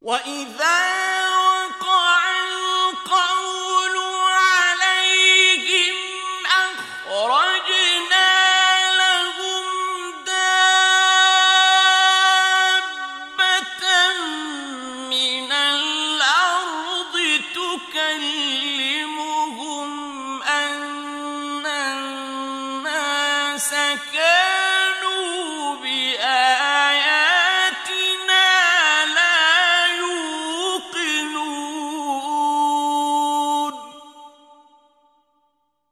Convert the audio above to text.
وَإِذَا وَقَعَ الْقَوْلُ عَلَيْهِمْ أَخْرَجْنَا لَهُمْ دَابَّةً مِّنَ الْأَرْضِ تُكَلِّمُهُمْ